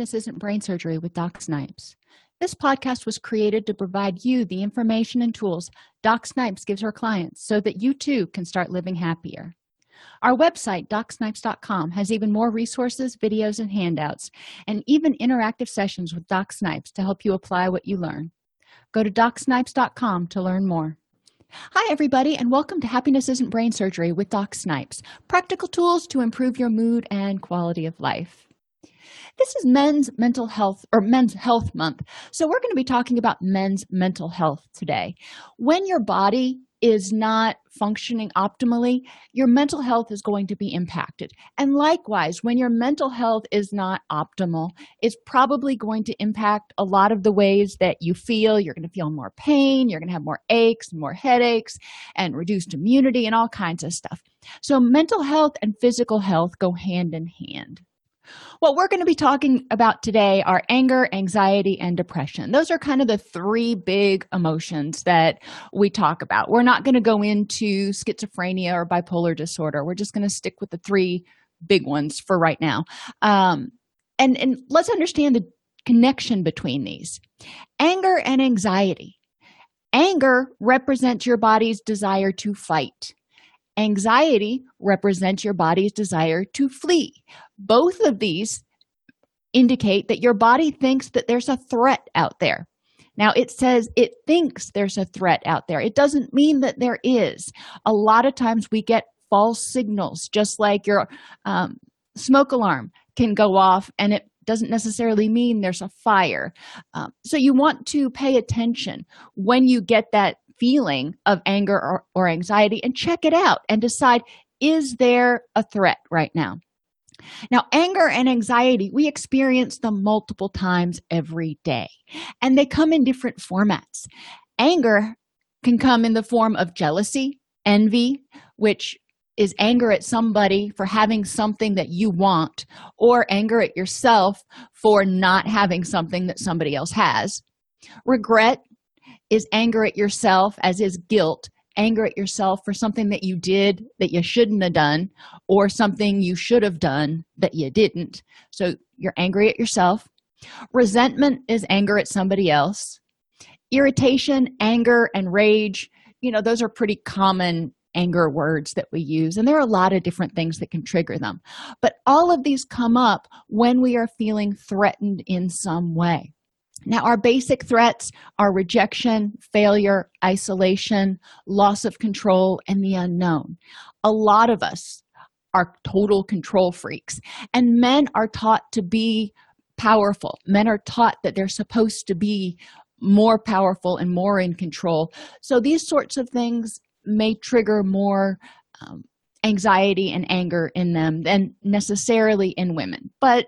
Happiness Isn't Brain Surgery with Doc Snipes. This podcast was created to provide you the information and tools Doc Snipes gives her clients so that you too can start living happier. Our website, DocSnipes.com, has even more resources, videos, and handouts, and even interactive sessions with Doc Snipes to help you apply what you learn. Go to DocSnipes.com to learn more. Hi, everybody, and welcome to Happiness Isn't Brain Surgery with Doc Snipes, practical tools to improve your mood and quality of life. This is Men's Health Month, so we're going to be talking about men's mental health today. When your body is not functioning optimally, your mental health is going to be impacted. And likewise, when your mental health is not optimal, it's probably going to impact a lot of the ways that you feel. You're going to feel more pain, you're going to have more aches and more headaches and reduced immunity and all kinds of stuff. So mental health and physical health go hand in hand. What we're going to be talking about today are anger, anxiety, and depression. Those are kind of the three big emotions that we talk about. We're not going to go into schizophrenia or bipolar disorder. We're just going to stick with the three big ones for right now. And let's understand the connection between these. Anger and anxiety. Anger represents your body's desire to fight. Anxiety represents your body's desire to flee. Both of these indicate that your body thinks that there's a threat out there. Now, it says it thinks there's a threat out there. It doesn't mean that there is. A lot of times we get false signals, just like your smoke alarm can go off and it doesn't necessarily mean there's a fire. So you want to pay attention when you get that feeling of anger or anxiety and check it out and decide, is there a threat right now? Now, anger and anxiety, we experience them multiple times every day, and they come in different formats. Anger can come in the form of jealousy, envy, which is anger at somebody for having something that you want, or anger at yourself for not having something that somebody else has. Regret is anger at yourself, as is guilt, anger at yourself for something that you did that you shouldn't have done, or something you should have done that you didn't. So you're angry at yourself. Resentment is anger at somebody else. Irritation, anger, and rage, those are pretty common anger words that we use, and there are a lot of different things that can trigger them. But all of these come up when we are feeling threatened in some way. Now, our basic threats are rejection, failure, isolation, loss of control, and the unknown. A lot of us are total control freaks, and men are taught to be powerful. Men are taught that they're supposed to be more powerful and more in control. So these sorts of things may trigger more anxiety and anger in them than necessarily in women. But,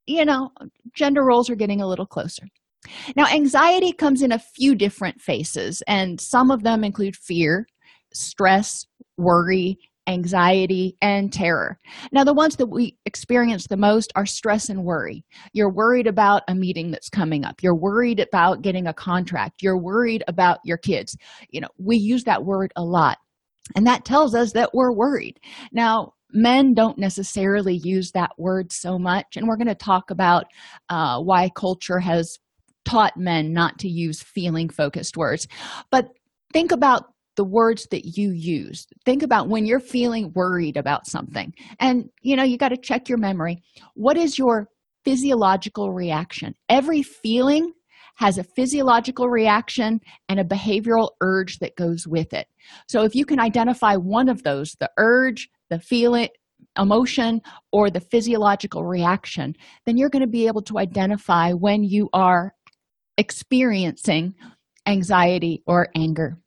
gender roles are getting a little closer. Now, anxiety comes in a few different faces, and some of them include fear, stress, worry, anxiety, and terror. Now, the ones that we experience the most are stress and worry. You're worried about a meeting that's coming up. You're worried about getting a contract. You're worried about your kids. We use that word a lot, and that tells us that we're worried. Now, men don't necessarily use that word so much, and we're going to talk about why culture has taught men not to use feeling-focused words. But think about the words that you use. Think about when you're feeling worried about something. And, you got to check your memory. What is your physiological reaction? Every feeling has a physiological reaction and a behavioral urge that goes with it. So if you can identify one of those, the urge, the feeling, emotion, or the physiological reaction, then you're going to be able to identify when you are experiencing anxiety or anger.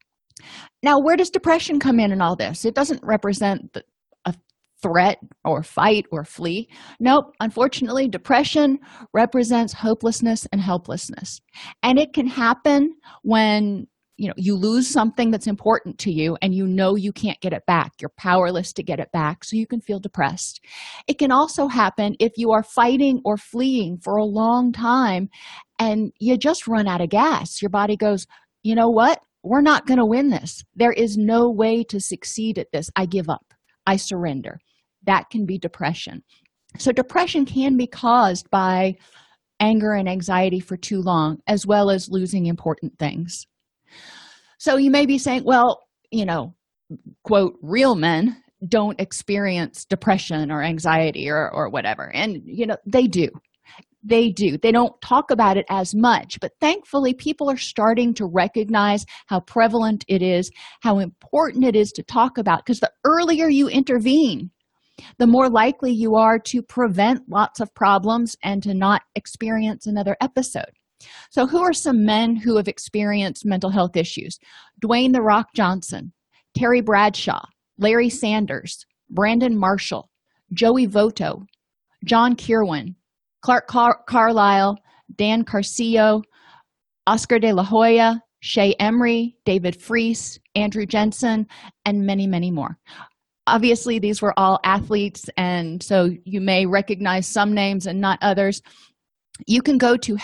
Now, where does depression come in all this? It doesn't represent a threat or fight or flee. Nope, unfortunately, depression represents hopelessness and helplessness. And it can happen when you lose something that's important to you and you can't get it back. You're powerless to get it back, so you can feel depressed. It can also happen if you are fighting or fleeing for a long time and you just run out of gas. Your body goes, you know what? We're not going to win this. There is no way to succeed at this. I give up. I surrender. That can be depression. So depression can be caused by anger and anxiety for too long, as well as losing important things. So you may be saying, well, quote, real men don't experience depression or anxiety or whatever. And, they do. They do. They don't talk about it as much, but thankfully people are starting to recognize how prevalent it is, how important it is to talk about, because the earlier you intervene, the more likely you are to prevent lots of problems and to not experience another episode. So who are some men who have experienced mental health issues? Dwayne "The Rock" Johnson, Terry Bradshaw, Larry Sanders, Brandon Marshall, Joey Votto, John Kirwan, Clark Carlisle, Dan Carcillo, Oscar de la Hoya, Shay Emery, David Freese, Andrew Jensen, and many, many more. Obviously, these were all athletes, and so you may recognize some names and not others. You can go to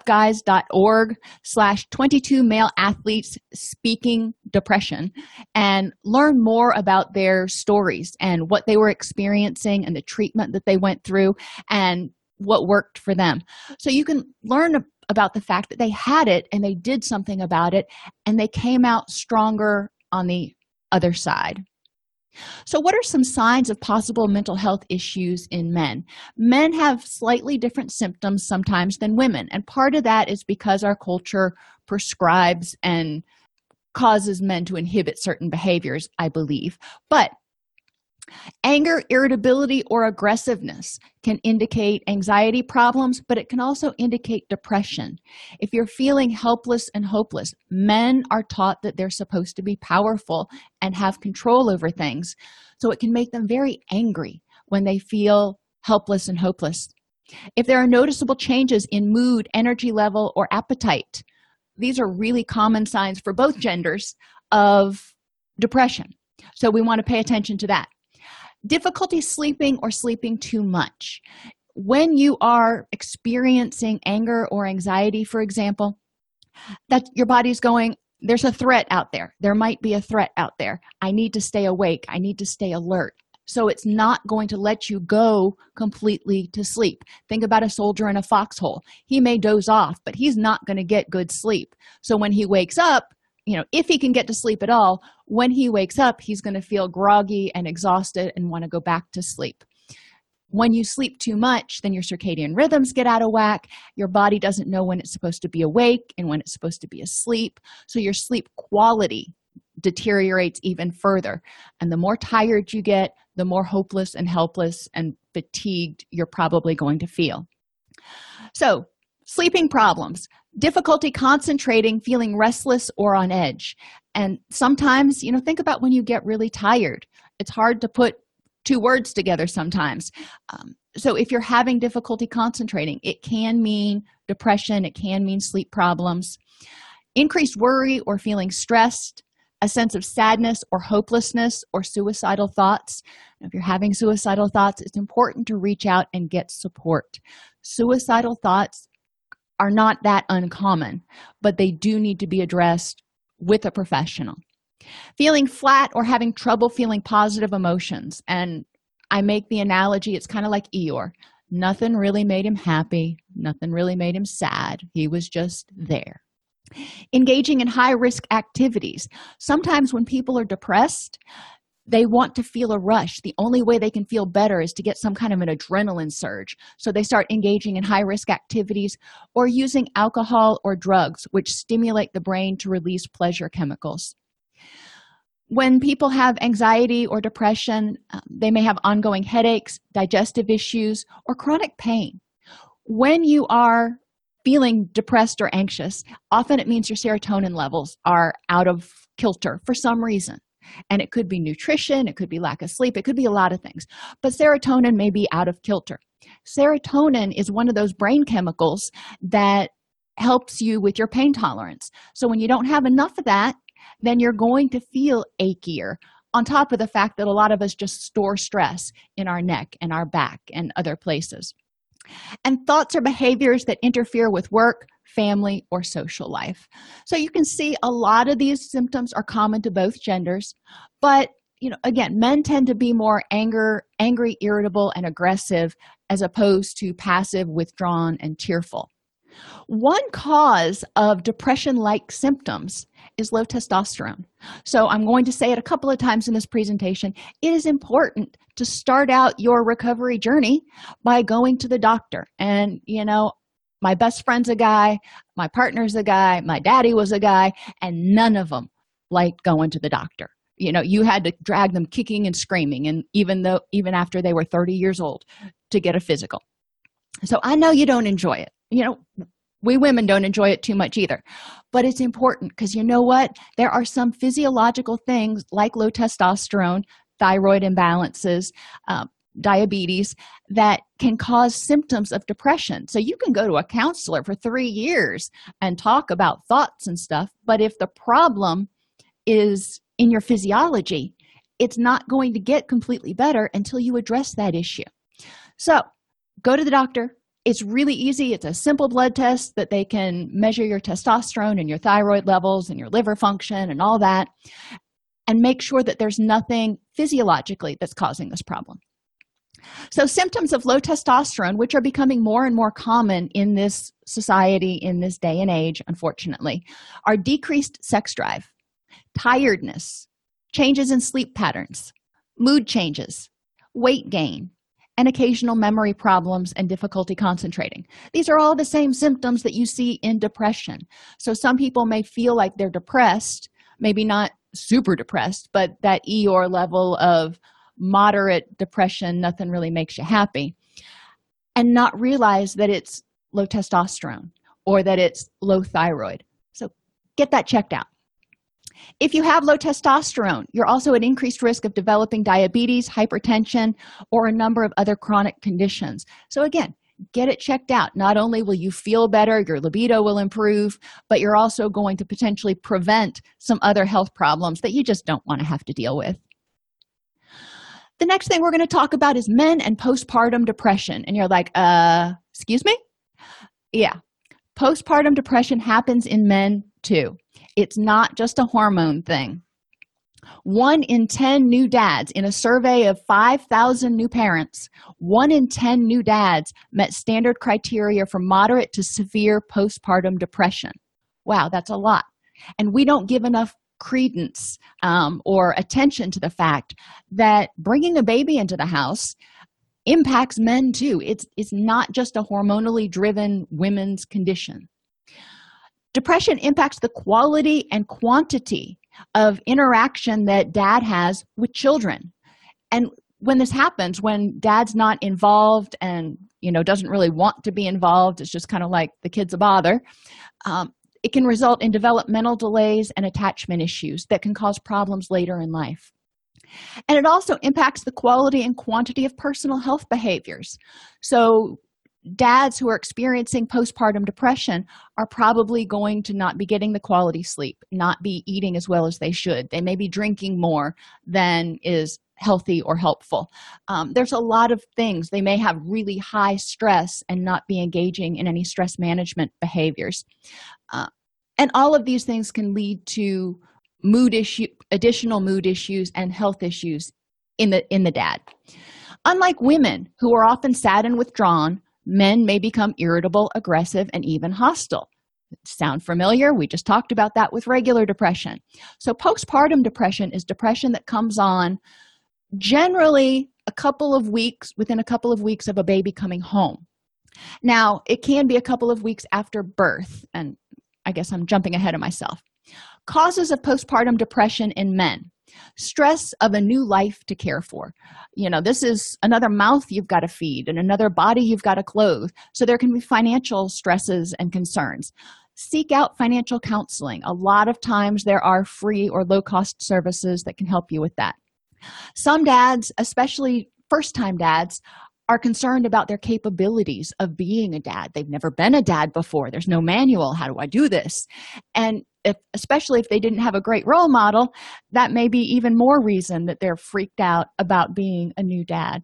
headsupguys.org/22 male athletes speaking depression and learn more about their stories and what they were experiencing and the treatment that they went through and what worked for them. So you can learn about the fact that they had it and they did something about it and they came out stronger on the other side. So what are some signs of possible mental health issues in men? Men have slightly different symptoms sometimes than women, and part of that is because our culture prescribes and causes men to inhibit certain behaviors, I believe. But anger, irritability, or aggressiveness can indicate anxiety problems, but it can also indicate depression. If you're feeling helpless and hopeless, men are taught that they're supposed to be powerful and have control over things, so it can make them very angry when they feel helpless and hopeless. If there are noticeable changes in mood, energy level, or appetite, these are really common signs for both genders of depression. So we want to pay attention to that. Difficulty sleeping or sleeping too much. When you are experiencing anger or anxiety, for example, that your body's going, there's a threat out there. There might be a threat out there. I need to stay awake. I need to stay alert. So it's not going to let you go completely to sleep. Think about a soldier in a foxhole. He may doze off, but he's not going to get good sleep. So when he wakes up, if he can get to sleep at all, when he wakes up, he's going to feel groggy and exhausted and want to go back to sleep. When you sleep too much, then your circadian rhythms get out of whack. Your body doesn't know when it's supposed to be awake and when it's supposed to be asleep. So your sleep quality deteriorates even further. And the more tired you get, the more hopeless and helpless and fatigued you're probably going to feel. So, sleeping problems. Difficulty concentrating, feeling restless or on edge. And sometimes, think about when you get really tired. It's hard to put two words together sometimes. So if you're having difficulty concentrating, it can mean depression, it can mean sleep problems. Increased worry or feeling stressed, a sense of sadness or hopelessness or suicidal thoughts. If you're having suicidal thoughts, it's important to reach out and get support. Suicidal thoughts are not that uncommon, but they do need to be addressed with a professional. Feeling flat or having trouble feeling positive emotions. And I make the analogy, it's kind of like Eeyore. Nothing really made him happy. Nothing really made him sad. He was just there. Engaging in high-risk activities. Sometimes when people are depressed, they want to feel a rush. The only way they can feel better is to get some kind of an adrenaline surge. So they start engaging in high-risk activities or using alcohol or drugs, which stimulate the brain to release pleasure chemicals. When people have anxiety or depression, they may have ongoing headaches, digestive issues, or chronic pain. When you are feeling depressed or anxious, often it means your serotonin levels are out of kilter for some reason. And it could be nutrition, it could be lack of sleep, it could be a lot of things. But serotonin may be out of kilter. Serotonin is one of those brain chemicals that helps you with your pain tolerance. So when you don't have enough of that, then you're going to feel achier, on top of the fact that a lot of us just store stress in our neck and our back and other places. And thoughts or behaviors that interfere with work, family, or social life. So you can see a lot of these symptoms are common to both genders, but again, men tend to be more angry, irritable, and aggressive as opposed to passive, withdrawn, and tearful. One cause of depression-like symptoms is low testosterone. So I'm going to say it a couple of times in this presentation. It is important to start out your recovery journey by going to the doctor. And, my best friend's a guy, my partner's a guy, my daddy was a guy, and none of them liked going to the doctor. You had to drag them kicking and screaming, and even after they were 30 years old, to get a physical. So I know you don't enjoy it. We women don't enjoy it too much either. But it's important because you know what? There are some physiological things like low testosterone, thyroid imbalances, diabetes that can cause symptoms of depression. So you can go to a counselor for 3 years and talk about thoughts and stuff, but if the problem is in your physiology, it's not going to get completely better until you address that issue. So go to the doctor. It's really easy. It's a simple blood test that they can measure your testosterone and your thyroid levels and your liver function and all that, and make sure that there's nothing physiologically that's causing this problem. So symptoms of low testosterone, which are becoming more and more common in this society, in this day and age, unfortunately, are decreased sex drive, tiredness, changes in sleep patterns, mood changes, weight gain, and occasional memory problems and difficulty concentrating. These are all the same symptoms that you see in depression. So some people may feel like they're depressed, maybe not super depressed, but that Eeyore level of moderate depression, nothing really makes you happy, and not realize that it's low testosterone or that it's low thyroid. So get that checked out. If you have low testosterone, you're also at increased risk of developing diabetes, hypertension, or a number of other chronic conditions. So again, get it checked out. Not only will you feel better, your libido will improve, but you're also going to potentially prevent some other health problems that you just don't want to have to deal with. The next thing we're going to talk about is men and postpartum depression. And you're like, excuse me? Yeah. Postpartum depression happens in men too. It's not just a hormone thing. 1 in 10 new dads, in a survey of 5,000 new parents, 1 in 10 new dads met standard criteria for moderate to severe postpartum depression. Wow, that's a lot. And we don't give enough credence or attention to the fact that bringing a baby into the house impacts men too. It's not just a hormonally driven women's condition. Depression impacts the quality and quantity of interaction that dad has with children. And when this happens, when dad's not involved and doesn't really want to be involved, it's just kind of like the kid's a bother, it can result in developmental delays and attachment issues that can cause problems later in life. And it also impacts the quality and quantity of personal health behaviors. So dads who are experiencing postpartum depression are probably going to not be getting the quality sleep, not be eating as well as they should. They may be drinking more than is healthy or helpful. There's a lot of things. They may have really high stress and not be engaging in any stress management behaviors. And all of these things can lead to additional mood issues and health issues in the dad. Unlike women who are often sad and withdrawn, men may become irritable, aggressive, and even hostile. Sound familiar? We just talked about that with regular depression. So postpartum depression is depression that comes on generally within a couple of weeks of a baby coming home. Now, it can be a couple of weeks after birth, and I guess I'm jumping ahead of myself. Causes of postpartum depression in men. Stress of a new life to care for. This is another mouth you've got to feed and another body you've got to clothe. So there can be financial stresses and concerns. Seek out financial counseling. A lot of times there are free or low-cost services that can help you with that. Some dads, especially first-time dads, are concerned about their capabilities of being a dad. They've never been a dad before. There's no manual. How do I do this? And especially if they didn't have a great role model, that may be even more reason that they're freaked out about being a new dad.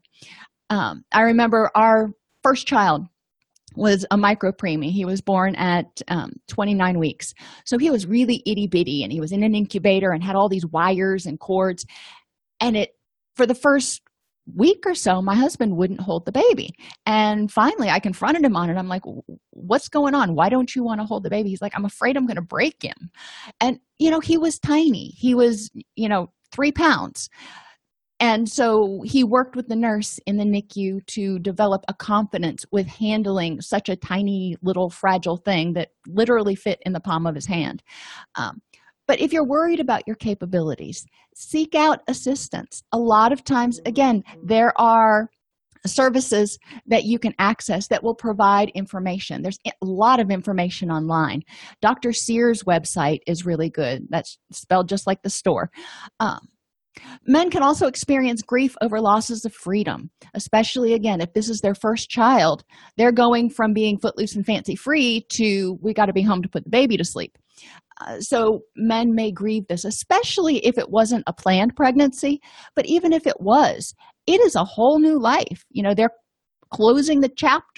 I remember our first child was a micropreemie. He was born at 29 weeks. So he was really itty-bitty, and he was in an incubator and had all these wires and cords. And for the first week or so, my husband wouldn't hold the baby. And finally, I confronted him on it. I'm like, what's going on? Why don't you want to hold the baby? He's like, I'm afraid I'm going to break him. And, he was tiny. He was, 3 pounds. And so he worked with the nurse in the NICU to develop a confidence with handling such a tiny little fragile thing that literally fit in the palm of his hand. But if you're worried about your capabilities, seek out assistance. A lot of times, again, there are services that you can access that will provide information. There's a lot of information online. Dr. Sears' website is really good. That's spelled just like the store. Men can also experience grief over losses of freedom, especially, again, if this is their first child. They're going from being footloose and fancy-free to, we got to be home to put the baby to sleep. So men may grieve this, especially if it wasn't a planned pregnancy. But even if it was, it is a whole new life. They're closing the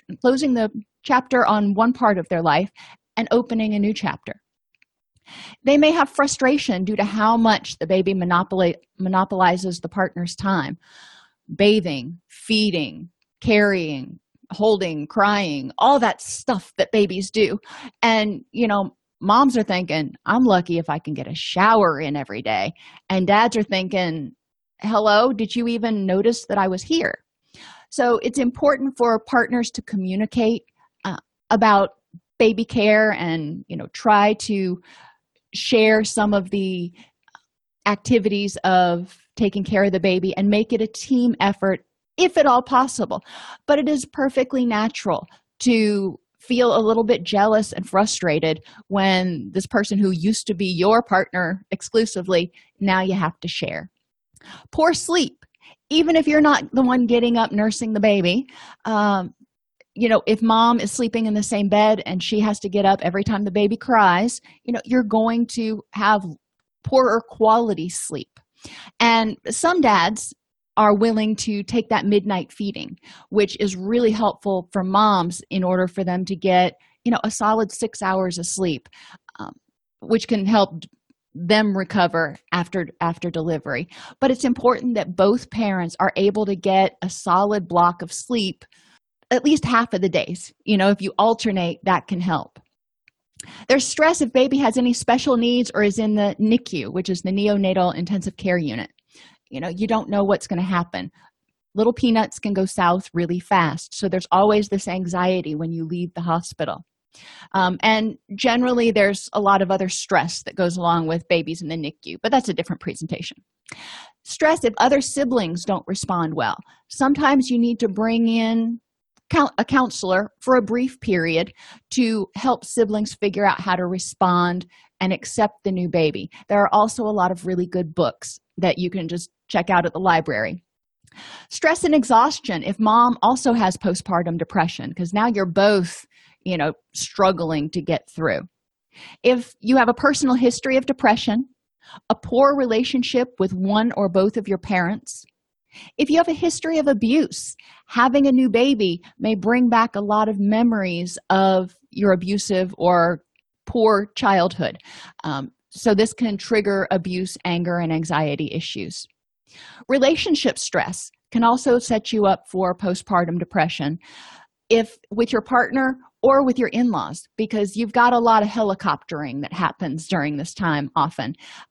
chapter on one part of their life and opening a new chapter. They may have frustration due to how much the baby monopolizes the partner's time. Bathing, feeding, carrying, holding, crying, all that stuff that babies do. And, moms are thinking, I'm lucky if I can get a shower in every day. And dads are thinking, hello, did you even notice that I was here? So it's important for partners to communicate about baby care and, try to share some of the activities of taking care of the baby and make it a team effort if at all possible. But it is perfectly natural to feel a little bit jealous and frustrated when this person who used to be your partner exclusively, now you have to share. Poor sleep. Even if you're not the one getting up nursing the baby, if mom is sleeping in the same bed and she has to get up every time the baby cries, you're going to have poorer quality sleep. And some dads are willing to take that midnight feeding, which is really helpful for moms in order for them to get, a solid 6 hours of sleep, which can help them recover after delivery. But it's important that both parents are able to get a solid block of sleep at least half of the days. If you alternate, that can help. There's stress if baby has any special needs or is in the NICU, which is the neonatal intensive care unit. You don't know what's going to happen. Little peanuts can go south really fast. So there's always this anxiety when you leave the hospital. And generally, there's a lot of other stress that goes along with babies in the NICU, but that's a different presentation. Stress if other siblings don't respond well. Sometimes you need to bring in a counselor for a brief period to help siblings figure out how to respond and accept the new baby. There are also a lot of really good books that you can just check out at the library. Stress and exhaustion if mom also has postpartum depression, because now you're both, struggling to get through. If you have a personal history of depression, a poor relationship with one or both of your parents, if you have a history of abuse, having a new baby may bring back a lot of memories of your abusive or poor childhood. So this can trigger abuse, anger, and anxiety issues. Relationship stress can also set you up for postpartum depression if with your partner or with your in-laws, because you've got a lot of helicoptering that happens during this time often.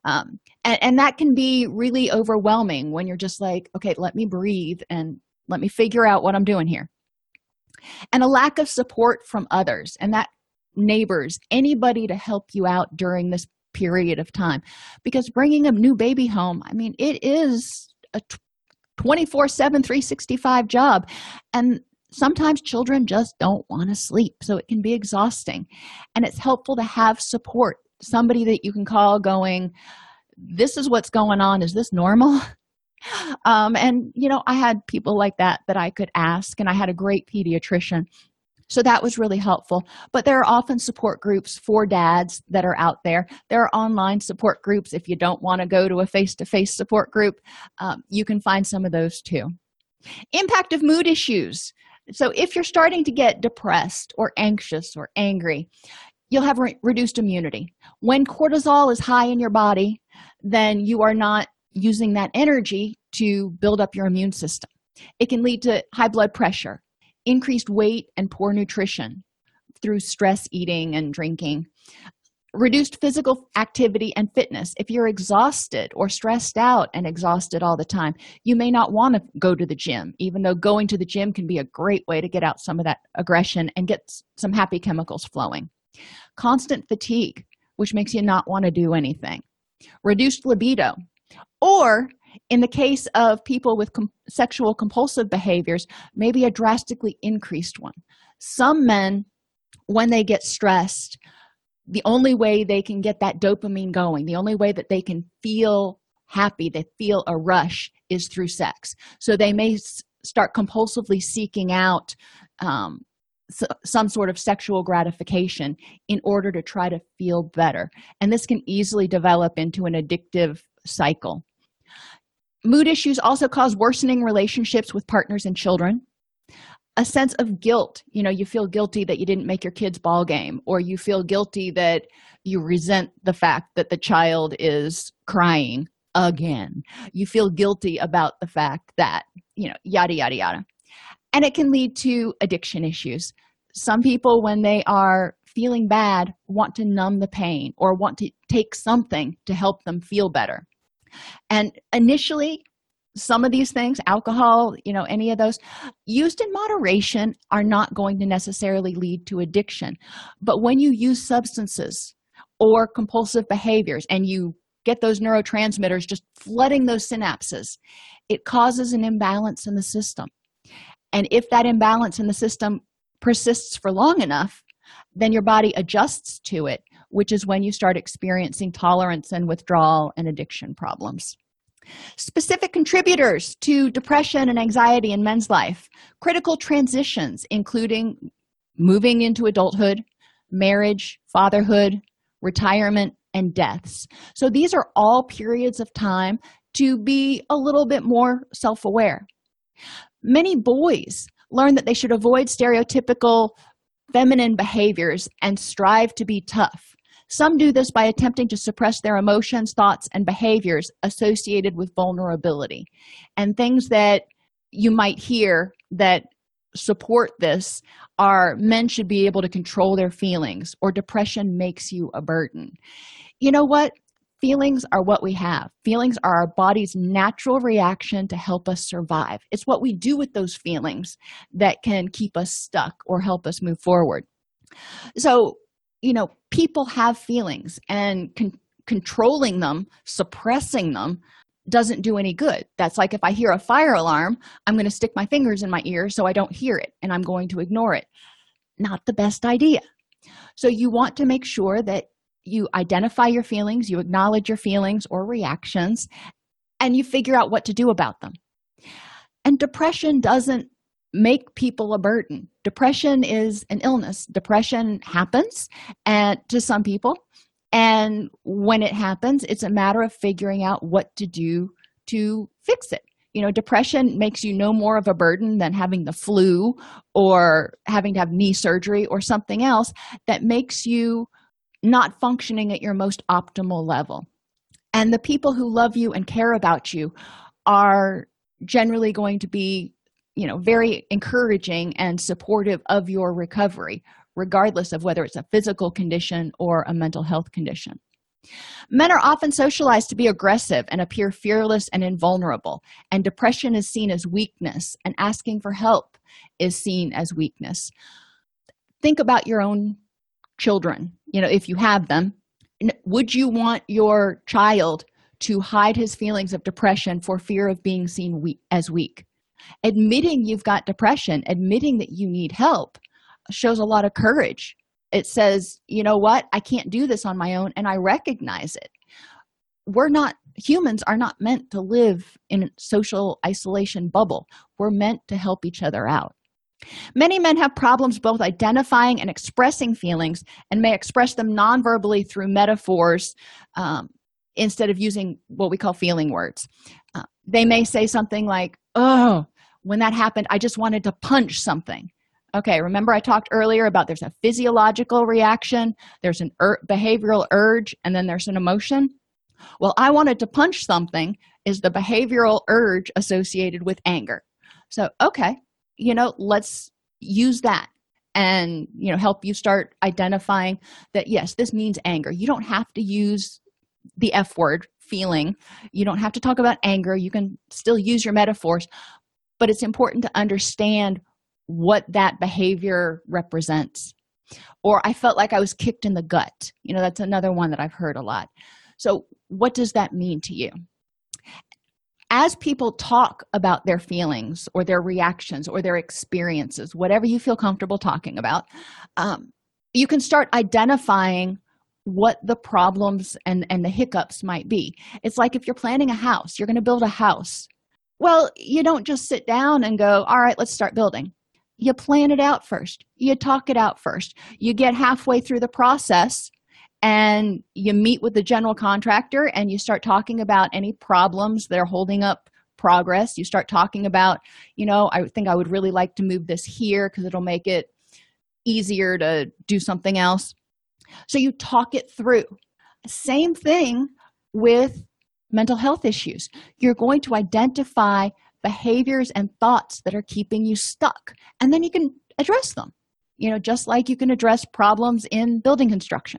And that can be really overwhelming when you're just like, okay, let me breathe and let me figure out what I'm doing here. And a lack of support from others, and that neighbors, anybody to help you out during this period of time. Because bringing a new baby home, it is a 24/7, 365 job. And sometimes children just don't want to sleep, so it can be exhausting. And it's helpful to have support, somebody that you can call going, this is what's going on. Is this normal? I had people like that I could ask, and I had a great pediatrician. So that was really helpful. But there are often support groups for dads that are out there. There are online support groups. If you don't want to go to a face-to-face support group, you can find some of those too. Impact of mood issues. So if you're starting to get depressed or anxious or angry, you'll have reduced immunity. When cortisol is high in your body, then you are not using that energy to build up your immune system. It can lead to high blood pressure, increased weight, and poor nutrition through stress eating and drinking. Reduced physical activity and fitness. If you're exhausted or stressed out and exhausted all the time, you may not want to go to the gym, even though going to the gym can be a great way to get out some of that aggression and get some happy chemicals flowing. Constant fatigue, which makes you not want to do anything. Reduced libido. Or in the case of people with sexual compulsive behaviors, maybe a drastically increased one. Some men, when they get stressed, the only way they can get that dopamine going, the only way that they can feel happy, they feel a rush, is through sex. So they may start compulsively seeking out some sort of sexual gratification in order to try to feel better. And this can easily develop into an addictive cycle. Mood issues also cause worsening relationships with partners and children. A sense of guilt. You feel guilty that you didn't make your kid's ball game, or you feel guilty that you resent the fact that the child is crying again. You feel guilty about the fact that, yada, yada, yada. And it can lead to addiction issues. Some people, when they are feeling bad, want to numb the pain or want to take something to help them feel better. And initially, some of these things, alcohol, any of those, used in moderation are not going to necessarily lead to addiction. But when you use substances or compulsive behaviors and you get those neurotransmitters just flooding those synapses, it causes an imbalance in the system. And if that imbalance in the system persists for long enough, then your body adjusts to it, which is when you start experiencing tolerance and withdrawal and addiction problems. Specific contributors to depression and anxiety in men's life: critical transitions, including moving into adulthood, marriage, fatherhood, retirement, and deaths. So these are all periods of time to be a little bit more self-aware. Many boys learn that they should avoid stereotypical feminine behaviors and strive to be tough. Some do this by attempting to suppress their emotions, thoughts, and behaviors associated with vulnerability. And things that you might hear that support this are: men should be able to control their feelings, or depression makes you a burden. You know what? Feelings are what we have. Feelings are our body's natural reaction to help us survive. It's what we do with those feelings that can keep us stuck or help us move forward. So, people have feelings, and controlling them, suppressing them, doesn't do any good. That's like if I hear a fire alarm, I'm going to stick my fingers in my ear so I don't hear it, and I'm going to ignore it. Not the best idea. So you want to make sure that you identify your feelings, you acknowledge your feelings or reactions, and you figure out what to do about them. And depression doesn't make people a burden. Depression is an illness. Depression happens to some people, and when it happens, it's a matter of figuring out what to do to fix it. Depression makes you no more of a burden than having the flu or having to have knee surgery or something else that makes you not functioning at your most optimal level. And the people who love you and care about you are generally going to be very encouraging and supportive of your recovery, regardless of whether it's a physical condition or a mental health condition. Men are often socialized to be aggressive and appear fearless and invulnerable, and depression is seen as weakness, and asking for help is seen as weakness. Think about your own children, if you have them. Would you want your child to hide his feelings of depression for fear of being seen as weak? Admitting you've got depression, admitting that you need help, shows a lot of courage. It says, what? I can't do this on my own, and I recognize it. Humans are not meant to live in a social isolation bubble. We're meant to help each other out. Many men have problems both identifying and expressing feelings, and may express them non-verbally through metaphors instead of using what we call feeling words. They may say something like, "Oh, when that happened, I just wanted to punch something." Okay, remember I talked earlier about there's a physiological reaction, there's an behavioral urge, and then there's an emotion. Well, I wanted to punch something is the behavioral urge associated with anger. So, okay, let's use that and, help you start identifying that, yes, this means anger. You don't have to use the F word, feeling. You don't have to talk about anger. You can still use your metaphors, but it's important to understand what that behavior represents. Or I felt like I was kicked in the gut. That's another one that I've heard a lot. So what does that mean to you? As people talk about their feelings or their reactions or their experiences, whatever you feel comfortable talking about, you can start identifying what the problems and the hiccups might be. It's like if you're planning a house, you're going to build a house. Well, you don't just sit down and go, all right, let's start building. You plan it out first. You talk it out first. You get halfway through the process and you meet with the general contractor and you start talking about any problems that are holding up progress. You start talking about, I think I would really like to move this here because it'll make it easier to do something else. So you talk it through. Same thing with mental health issues. You're going to identify behaviors and thoughts that are keeping you stuck, and then you can address them, just like you can address problems in building construction.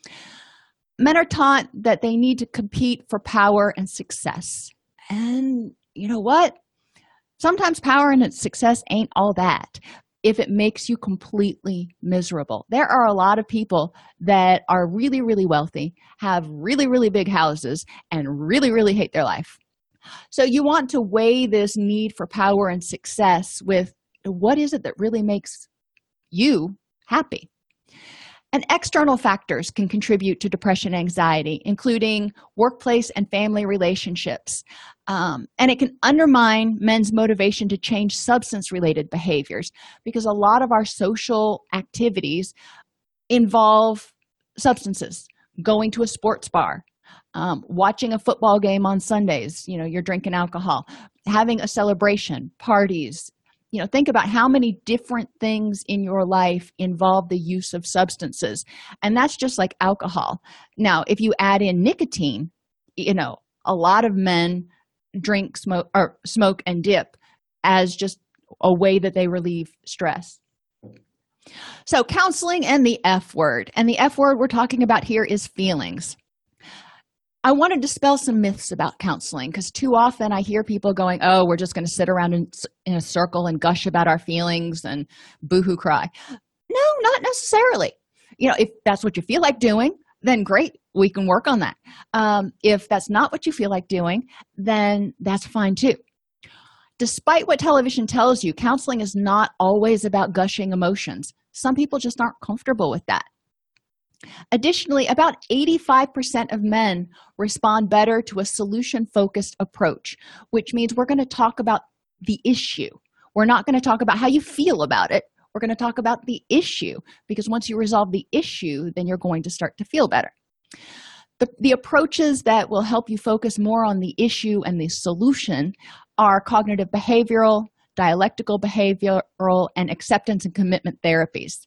Men are taught that they need to compete for power and success. And you know what? Sometimes power and success ain't all that if it makes you completely miserable. There are a lot of people that are really, really wealthy, have really, really big houses, and really, really hate their life. So you want to weigh this need for power and success with what is it that really makes you happy? And external factors can contribute to depression and anxiety, including workplace and family relationships. And it can undermine men's motivation to change substance-related behaviors because a lot of our social activities involve substances, going to a sports bar, watching a football game on Sundays, you're drinking alcohol, having a celebration, parties. Think about how many different things in your life involve the use of substances. And that's just like alcohol. Now, if you add in nicotine, a lot of men drink, smoke and dip as just a way that they relieve stress. So counseling and the F word. And the F word we're talking about here is feelings. I want to dispel some myths about counseling because too often I hear people going, oh, we're just going to sit around in a circle and gush about our feelings and boohoo cry. No, not necessarily. If that's what you feel like doing, then great, we can work on that. If that's not what you feel like doing, then that's fine too. Despite what television tells you, counseling is not always about gushing emotions. Some people just aren't comfortable with that. Additionally, about 85% of men respond better to a solution-focused approach, which means we're going to talk about the issue. We're not going to talk about how you feel about it. We're going to talk about the issue because once you resolve the issue, then you're going to start to feel better. The approaches that will help you focus more on the issue and the solution are cognitive behavioral, dialectical behavioral, and acceptance and commitment therapies.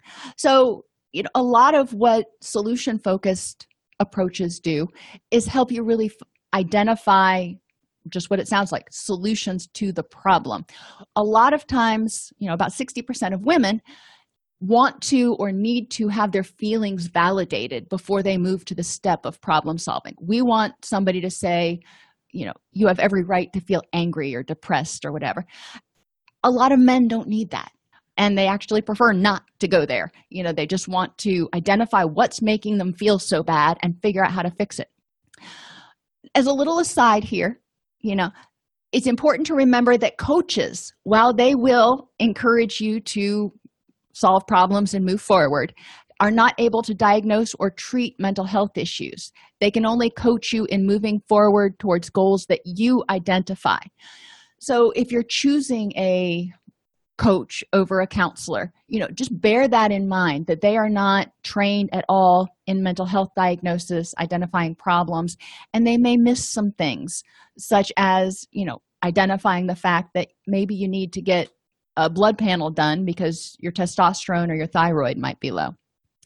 So, a lot of what solution-focused approaches do is help you really identify just what it sounds like, solutions to the problem. A lot of times, about 60% of women want to or need to have their feelings validated before they move to the step of problem solving. We want somebody to say, you have every right to feel angry or depressed or whatever. A lot of men don't need that. And they actually prefer not to go there. They just want to identify what's making them feel so bad and figure out how to fix it. As a little aside here, it's important to remember that coaches, while they will encourage you to solve problems and move forward, are not able to diagnose or treat mental health issues. They can only coach you in moving forward towards goals that you identify. So if you're choosing a coach over a counselor, just bear that in mind, that they are not trained at all in mental health diagnosis, identifying problems, and they may miss some things, such as, identifying the fact that maybe you need to get a blood panel done because your testosterone or your thyroid might be low.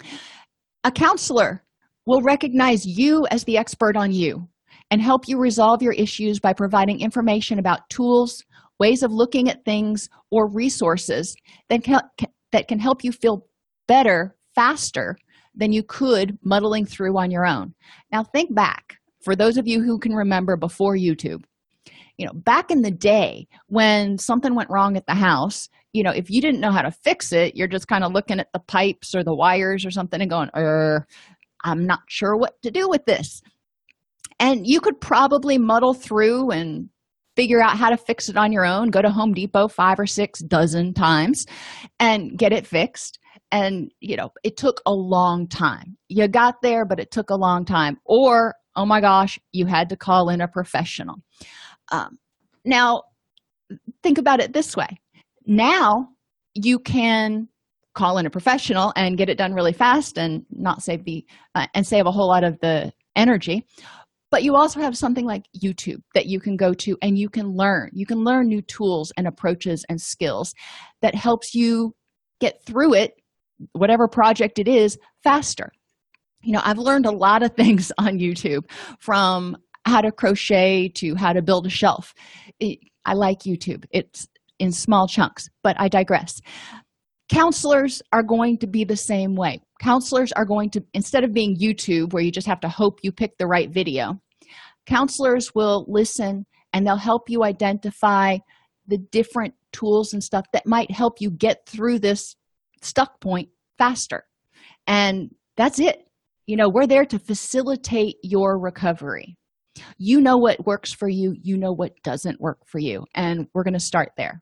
A counselor will recognize you as the expert on you and help you resolve your issues by providing information about tools, ways of looking at things or resources that can help you feel better faster than you could muddling through on your own. Now think back, for those of you who can remember before YouTube, back in the day when something went wrong at the house, if you didn't know how to fix it, you're just kind of looking at the pipes or the wires or something and going, I'm not sure what to do with this. And you could probably muddle through and figure out how to fix it on your own, go to Home Depot 5 or 6 dozen times and get it fixed. And, it took a long time. You got there, but it took a long time. Or, oh my gosh, you had to call in a professional. Now, think about it this way. Now, you can call in a professional and get it done really fast and not save save a whole lot of the energy. But you also have something like YouTube that you can go to and you can learn. You can learn new tools and approaches and skills that helps you get through it, whatever project it is, faster. I've learned a lot of things on YouTube, from how to crochet to how to build a shelf. I like YouTube. It's in small chunks, but I digress. Counselors are going to be the same way. Counselors are going to, instead of being YouTube where you just have to hope you pick the right video, counselors will listen and they'll help you identify the different tools and stuff that might help you get through this stuck point faster. And that's it. We're there to facilitate your recovery. You know what works for you. You know what doesn't work for you. And we're going to start there.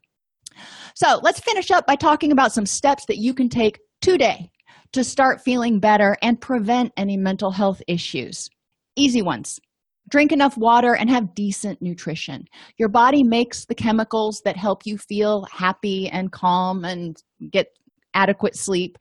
So let's finish up by talking about some steps that you can take today to start feeling better and prevent any mental health issues. Easy ones. Drink enough water and have decent nutrition. Your body makes the chemicals that help you feel happy and calm and get adequate sleep,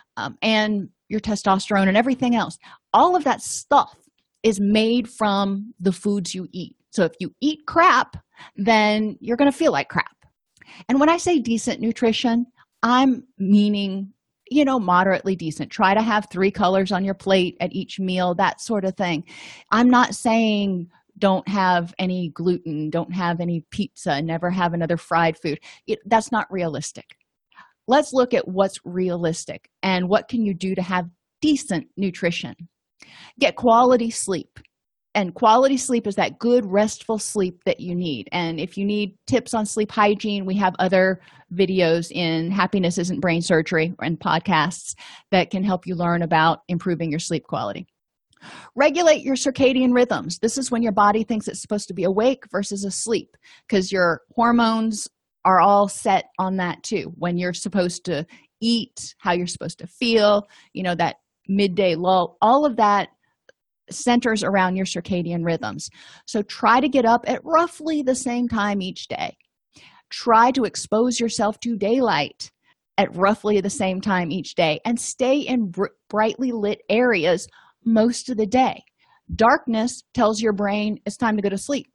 and your testosterone and everything else. All of that stuff is made from the foods you eat. So if you eat crap, then you're going to feel like crap. And when I say decent nutrition, I'm meaning, moderately decent. Try to have 3 colors on your plate at each meal, that sort of thing. I'm not saying don't have any gluten, don't have any pizza, never have another fried food. That's not realistic. Let's look at what's realistic and what can you do to have decent nutrition. Get quality sleep. And quality sleep is that good, restful sleep that you need. And if you need tips on sleep hygiene, we have other videos in Happiness Isn't Brain Surgery and podcasts that can help you learn about improving your sleep quality. Regulate your circadian rhythms. This is when your body thinks it's supposed to be awake versus asleep, because your hormones are all set on that too. When you're supposed to eat, how you're supposed to feel, that midday lull, all of that centers around your circadian rhythms. So try to get up at roughly the same time each day. Try to expose yourself to daylight at roughly the same time each day and stay in brightly lit areas most of the day. Darkness tells your brain it's time to go to sleep.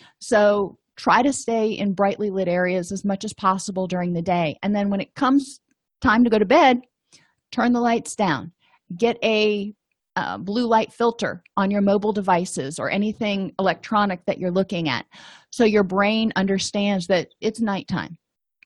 So try to stay in brightly lit areas as much as possible during the day. And then when it comes time to go to bed, turn the lights down. Get a blue light filter on your mobile devices or anything electronic that you're looking at, so your brain understands that it's nighttime.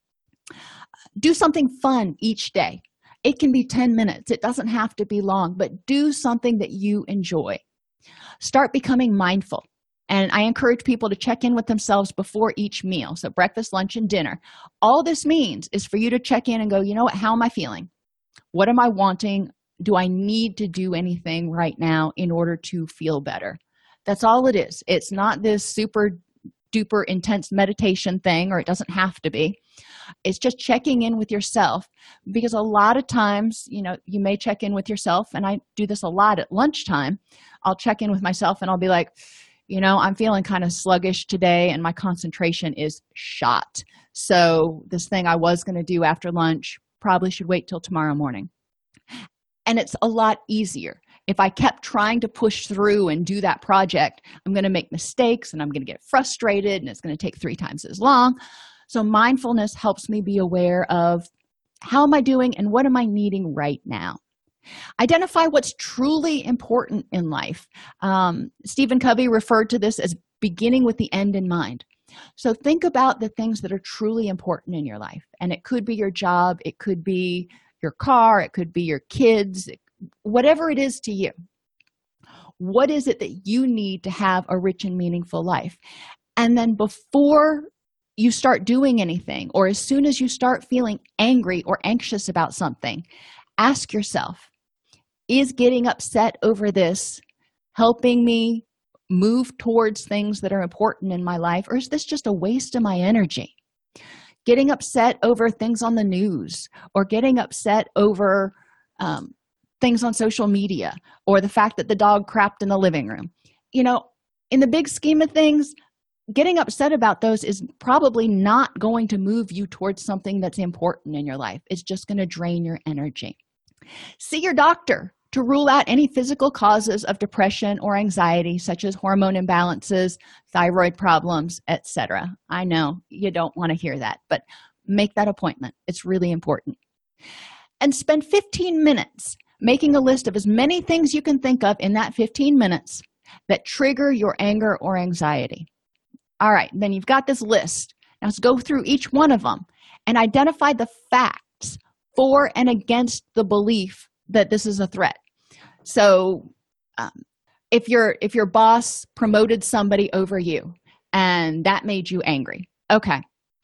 Do something fun each day. It can be 10 minutes. It doesn't have to be long, but do something that you enjoy. Start becoming mindful. And I encourage people to check in with themselves before each meal. So breakfast, lunch, and dinner. All this means is for you to check in and go, how am I feeling? What am I wanting? Do I need to do anything right now in order to feel better? That's all it is. It's not this super duper intense meditation thing, or it doesn't have to be. It's just checking in with yourself, because a lot of times, you may check in with yourself, and I do this a lot at lunchtime. I'll check in with myself and I'll be like, I'm feeling kind of sluggish today and my concentration is shot. So this thing I was going to do after lunch probably should wait till tomorrow morning. And it's a lot easier. If I kept trying to push through and do that project, I'm going to make mistakes and I'm going to get frustrated and it's going to take 3 times as long. So mindfulness helps me be aware of how am I doing and what am I needing right now. Identify what's truly important in life. Stephen Covey referred to this as beginning with the end in mind. So think about the things that are truly important in your life. And it could be your job, it could be your car, it could be your kids, whatever it is to you. What is it that you need to have a rich and meaningful life? And then before you start doing anything, or as soon as you start feeling angry or anxious about something, ask yourself, is getting upset over this helping me move towards things that are important in my life, or is this just a waste of my energy? Getting upset over things on the news, or getting upset over things on social media, or the fact that the dog crapped in the living room. In the big scheme of things, getting upset about those is probably not going to move you towards something that's important in your life. It's just going to drain your energy. See your doctor to rule out any physical causes of depression or anxiety, such as hormone imbalances, thyroid problems, etc. I know you don't want to hear that, but make that appointment. It's really important. And spend 15 minutes making a list of as many things you can think of in that 15 minutes that trigger your anger or anxiety. All right, then you've got this list. Now let's go through each one of them and identify the facts for and against the belief that this is a threat. So if your boss promoted somebody over you and that made you angry, okay,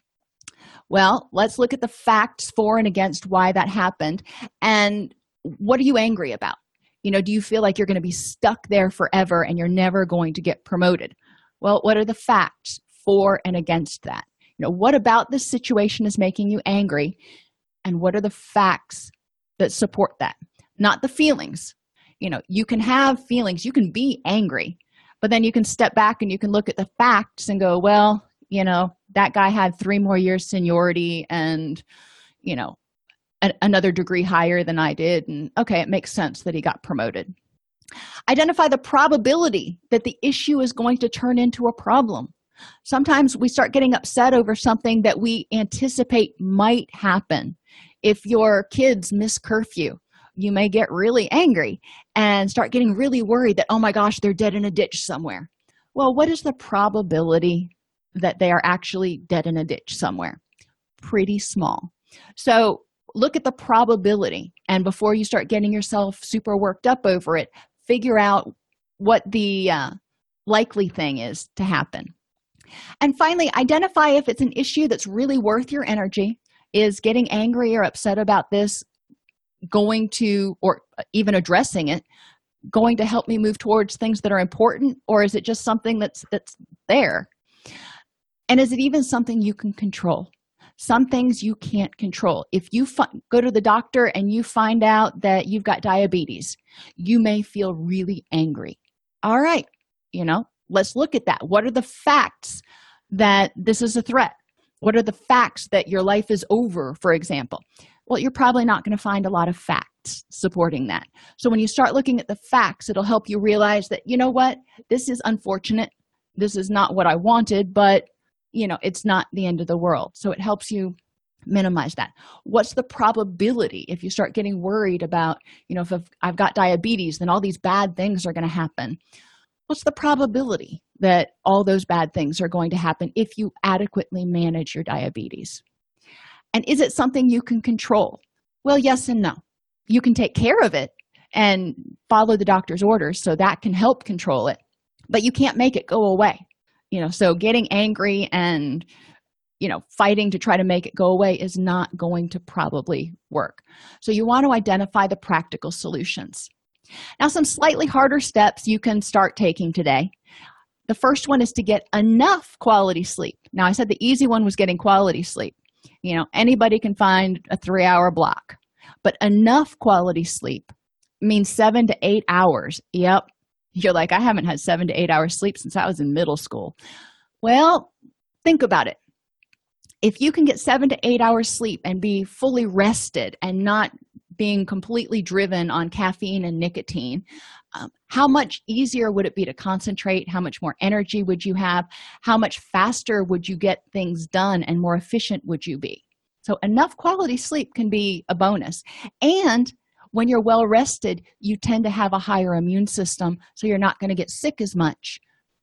well, let's look at the facts for and against why that happened. And what are you angry about? Do you feel like you're going to be stuck there forever and you're never going to get promoted? Well, what are the facts for and against that? What about this situation is making you angry? And what are the facts that support that? Not the feelings. You can have feelings, you can be angry, but then you can step back and you can look at the facts and go, well, that guy had 3 more years seniority and, another degree higher than I did. And okay, it makes sense that he got promoted. Identify the probability that the issue is going to turn into a problem. Sometimes we start getting upset over something that we anticipate might happen. If your kids miss curfew, you may get really angry and start getting really worried that, oh my gosh, they're dead in a ditch somewhere. Well, what is the probability that they are actually dead in a ditch somewhere? Pretty small. So look at the probability, and before you start getting yourself super worked up over it, figure out what the likely thing is to happen. And finally, identify if it's an issue that's really worth your energy. Is getting angry or upset about this going to, or even addressing it, going to help me move towards things that are important, or is it just something that's there? And is it even something you can control? Some things you can't control. If you go to the doctor and you find out that you've got diabetes, you may feel really angry. All right, let's look at that. What are the facts that this is a threat? What are the facts that your life is over, for example? Well, you're probably not going to find a lot of facts supporting that. So when you start looking at the facts, it'll help you realize that, what, this is unfortunate. This is not what I wanted, but, it's not the end of the world. So it helps you minimize that. What's the probability if you start getting worried about, if I've got diabetes, then all these bad things are going to happen? What's the probability that all those bad things are going to happen if you adequately manage your diabetes? And is it something you can control? Well, yes and no. You can take care of it and follow the doctor's orders, so that can help control it, but you can't make it go away. So getting angry and, fighting to try to make it go away is not going to probably work. So you want to identify the practical solutions. Now, some slightly harder steps you can start taking today. The first one is to get enough quality sleep. Now, I said the easy one was getting quality sleep. Anybody can find a 3-hour block, but enough quality sleep means 7 to 8 hours. Yep. You're like, I haven't had 7 to 8 hours sleep since I was in middle school. Well, think about it. If you can get 7 to 8 hours sleep and be fully rested and not being completely driven on caffeine and nicotine, how much easier would it be to concentrate? How much more energy would you have? How much faster would you get things done and more efficient would you be? So enough quality sleep can be a bonus. And when you're well rested, you tend to have a higher immune system, so you're not going to get sick as much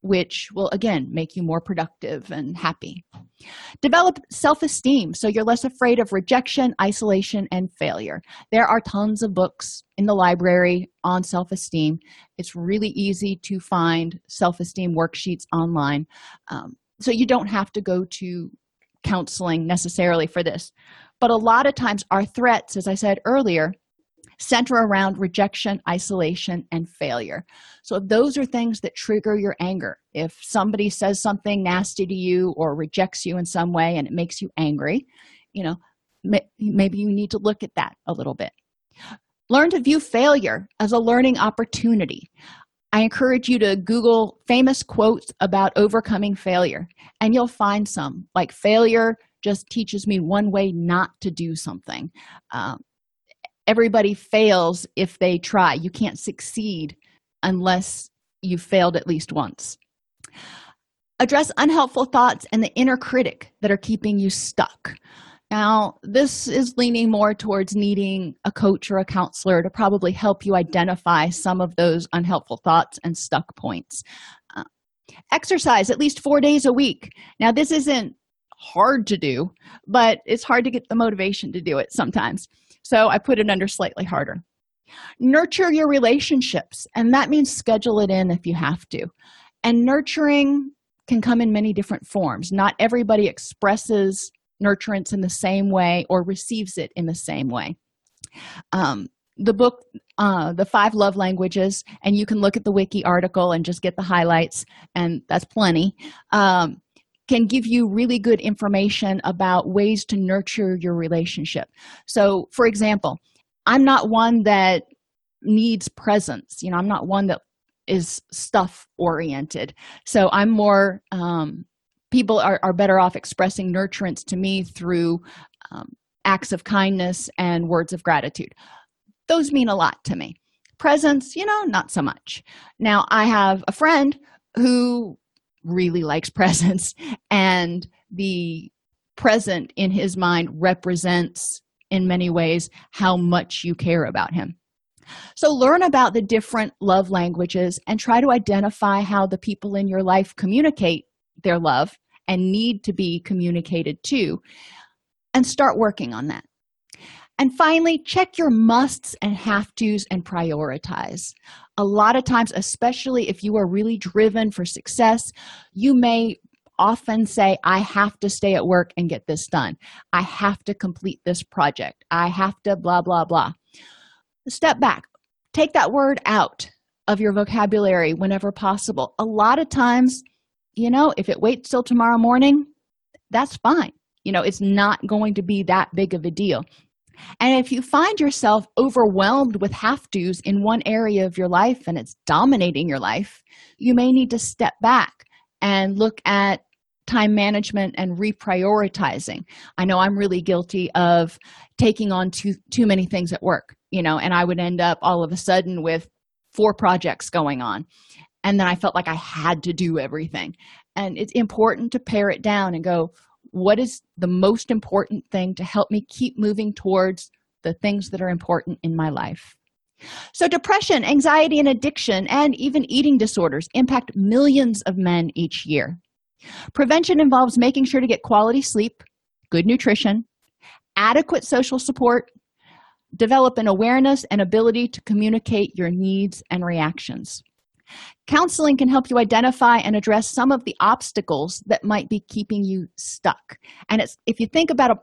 which will again make you more productive and happy. Develop self-esteem so you're less afraid of rejection, isolation, and failure. There are tons of books in the library on self-esteem. It's really easy to find self-esteem worksheets online. So you don't have to go to counseling necessarily for this. But a lot of times our threats, as I said earlier, center around rejection, isolation, and failure. So those are things that trigger your anger. If somebody says something nasty to you or rejects you in some way and it makes you angry, maybe you need to look at that a little bit. Learn to view failure as a learning opportunity. I encourage you to Google famous quotes about overcoming failure, and you'll find some, like failure just teaches me one way not to do something. Everybody fails if they try. You can't succeed unless you've failed at least once. Address unhelpful thoughts and the inner critic that are keeping you stuck. Now, this is leaning more towards needing a coach or a counselor to probably help you identify some of those unhelpful thoughts and stuck points. Exercise at least 4 days a week. Now, this isn't hard to do, but it's hard to get the motivation to do it sometimes. So I put it under slightly harder. Nurture your relationships, and that means schedule it in if you have to. And nurturing can come in many different forms. Not everybody expresses nurturance in the same way or receives it in the same way. The book, The 5 Love Languages, and you can look at the wiki article and just get the highlights, and that's plenty, can give you really good information about ways to nurture your relationship. So, for example, I'm not one that needs presents. I'm not one that is stuff-oriented. So I'm more, people are better off expressing nurturance to me through acts of kindness and words of gratitude. Those mean a lot to me. Presents, not so much. Now, I have a friend who really likes presents, and the present in his mind represents in many ways how much you care about him. So learn about the different love languages and try to identify how the people in your life communicate their love and need to be communicated to, and start working on that. And finally, check your musts and have-tos and prioritize. A lot of times, especially if you are really driven for success, you may often say, I have to stay at work and get this done. I have to complete this project. I have to blah, blah, blah. Step back. Take that word out of your vocabulary whenever possible. A lot of times, if it waits till tomorrow morning, that's fine. It's not going to be that big of a deal. And if you find yourself overwhelmed with have-tos in one area of your life and it's dominating your life, you may need to step back and look at time management and reprioritizing. I know I'm really guilty of taking on too many things at work, and I would end up all of a sudden with 4 projects going on. And then I felt like I had to do everything. And it's important to pare it down and go, what is the most important thing to help me keep moving towards the things that are important in my life? So depression, anxiety, and addiction, and even eating disorders impact millions of men each year. Prevention involves making sure to get quality sleep, good nutrition, adequate social support, develop an awareness and ability to communicate your needs and reactions. Counseling can help you identify and address some of the obstacles that might be keeping you stuck. And if you think about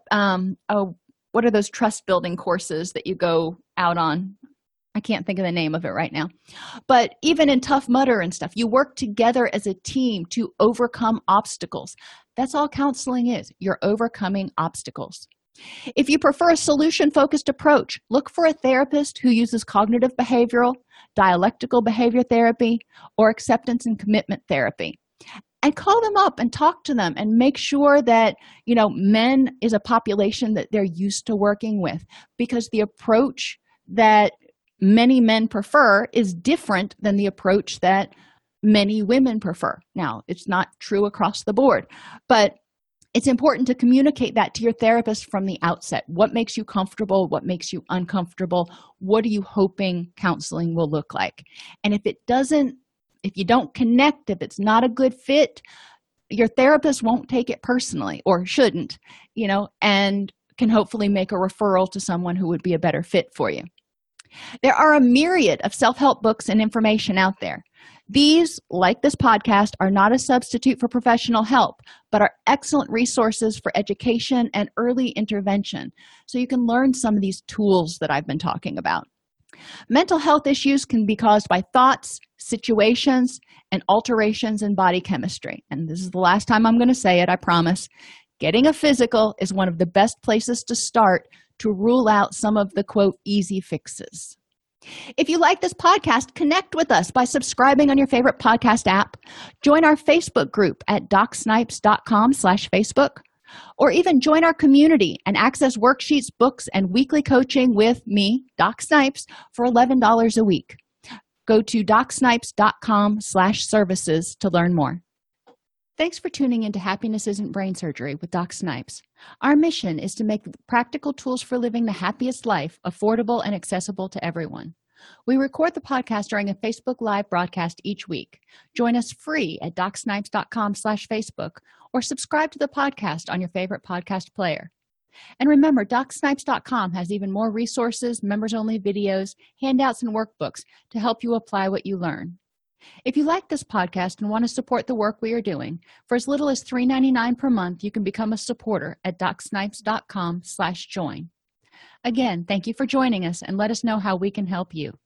what are those trust building courses that you go out on? I can't think of the name of it right now. But even in Tough Mudder and stuff, you work together as a team to overcome obstacles. That's all counseling is. You're overcoming obstacles. If you prefer a solution-focused approach, look for a therapist who uses cognitive behavioral, dialectical behavior therapy, or acceptance and commitment therapy. And call them up and talk to them and make sure that, men is a population that they're used to working with, because the approach that many men prefer is different than the approach that many women prefer. Now, it's not true across the board, but it's important to communicate that to your therapist from the outset. What makes you comfortable? What makes you uncomfortable? What are you hoping counseling will look like? And if it doesn't If you don't connect, if it's not a good fit, your therapist won't take it personally, or shouldn't, and can hopefully make a referral to someone who would be a better fit for you. There are a myriad of self-help books and information out there. These, like this podcast, are not a substitute for professional help, but are excellent resources for education and early intervention, so you can learn some of these tools that I've been talking about. Mental health issues can be caused by thoughts, situations, and alterations in body chemistry. And this is the last time I'm going to say it, I promise. Getting a physical is one of the best places to start to rule out some of the, quote, easy fixes. If you like this podcast, connect with us by subscribing on your favorite podcast app. Join our Facebook group at docsnipes.com/Facebook, or even join our community and access worksheets, books, and weekly coaching with me, Doc Snipes, for $11 a week. Go to docsnipes.com/services to learn more. Thanks for tuning into Happiness Isn't Brain Surgery with Doc Snipes. Our mission is to make practical tools for living the happiest life affordable and accessible to everyone. We record the podcast during a Facebook Live broadcast each week. Join us free at docsnipes.com/Facebook, or subscribe to the podcast on your favorite podcast player. And remember, docsnipes.com has even more resources, members-only videos, handouts, and workbooks to help you apply what you learn. If you like this podcast and want to support the work we are doing, for as little as $3.99 per month, you can become a supporter at docsnipes.com/join. Again, thank you for joining us, and let us know how we can help you.